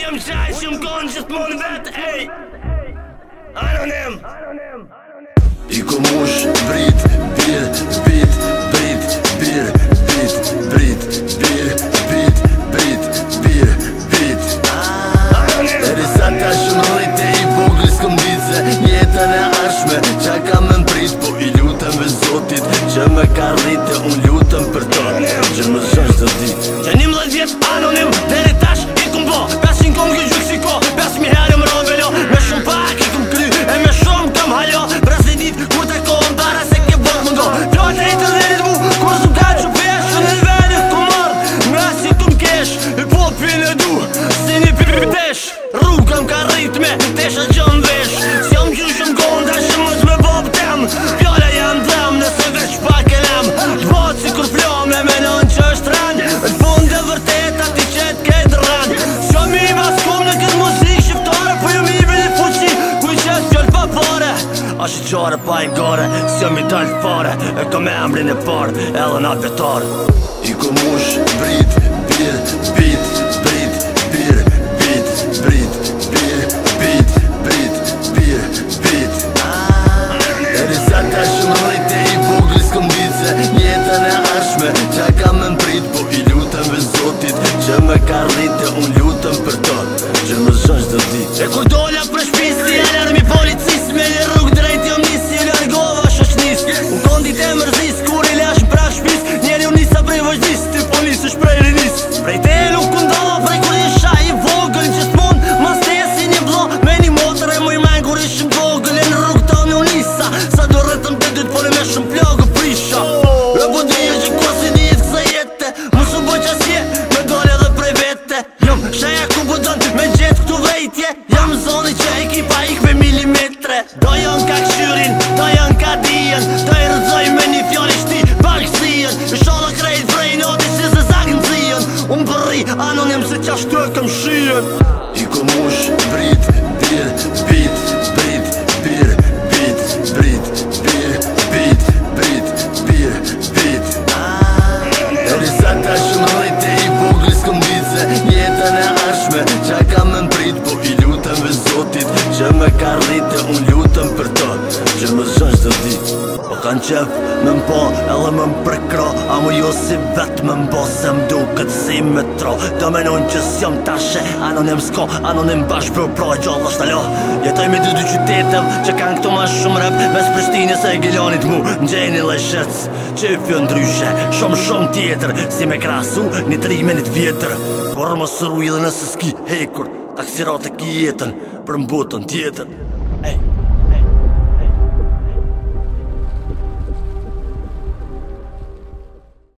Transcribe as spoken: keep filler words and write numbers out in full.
jam qaj që m'kon gjithmon vet, ej Anonim I ku mush, brit, bir, bit, brit, bir, bit, brit, bir, bit, brit, bir, bit Eri sa ta shumë rrite i vogli s'kom dice Jetën e ashme, qa ka me m'prit Po i lutem ve Zotit që me ka rrite Unë lutem për to, që më shash të dit Që një mdhet vjet anonim, deri tash i kum bo Pesin kom kjo gjyk si ko, pes mi herë më ron velo Me shumë pak i kum kry, e me shumë kam halo Bras një dit, kur të kohën para se ke vot më ngo Plotë e të dherit mu, kur s'u ka që pesh Në në venit ku mërë, nga si kum kesh I popin e du, si një pipitesh Rrugëm ka rritme, tesha gjëm vesh Si jom gjyshëm gonda, që mës me bob tem Pjole jam dhem, nëse veç pak e lem T'bot si kur flome, menon që është ran T'fund e vërtet, ati qet këtë ran S'jo mi mas kum në këtë muzik shqiptare Po ju mi vini fuqi, ku i qes fjall pa pare A shi qare pa i gore, s'jo mi dal fare E kom e emrin e par, edhe na betar I ku mush, brit, bir, bit, brit, bir, bit, brit, bir, bit, brit, bir, bit Eri sa ta shumë rrite i vogli s'kom dice Jetën e ashme, qa ka me m'prit Po i lutem ve Zotit që me ka rrite Unë lutem për to, që më shash të dit E kur dolla për shpis si alarmi policis Me një rrug drejt jom nis si largova shoshnis Unë kondit e mërzis kur i lash në prak shpis Njeri unë nisa prej vazhdis, ty po nisësh prej rinis Prej telu këndolla prej kur isha i vogël Gjithmon mas tesi një vlo me një motër e muj men kur ishim vogël E në rrug tani unë nisa Sa do rëtëm të dyt por e me shumë plagë prisha E po dhije që ko si njët kësa jete Musu boj qasje me dole dhe prej vete Jom shaja ku po dënë me gjetë këtu vejtje Jam zoni që ekipa ik me milimetre Do janë ka këshyrin, do janë ka dijen Do i rëzoj me një fjall i shti bakësien I shala krejt vrejnë oti si se zakën zijen Unë përri anonim se qa shtu e këm shien I ku mush, brit, bir, bit, brit, bir, bit, brit, bir, bit, brit, bir, bit Eri sa ta shumë rrite i vogli s'kom dice Jetën e ashme, qa ka me m'prit Po i lutem ve Zotit që me ka rrite Unë lutem për to, që më shash të dit Po kanë qef me m'po, edhe me m'përkro A mu jo si vet me m'bo se m'du këtë si me tro Do menon që s'jom tashe, anonim s'ko Anonim bashkë për pro e gjallë është alo Jetoj me dy dy qytetem që kanë këtu ma shumë rep Mes Prishtinës e Gjelonit mu N'gjeni lejshec që i fjën ndryshe Shumë shumë tjetër si me krasu një tri me një t'vjetër Por më sëru edhe nëse s'ki hekur Taksirat e ki jetën për mbotën tjetër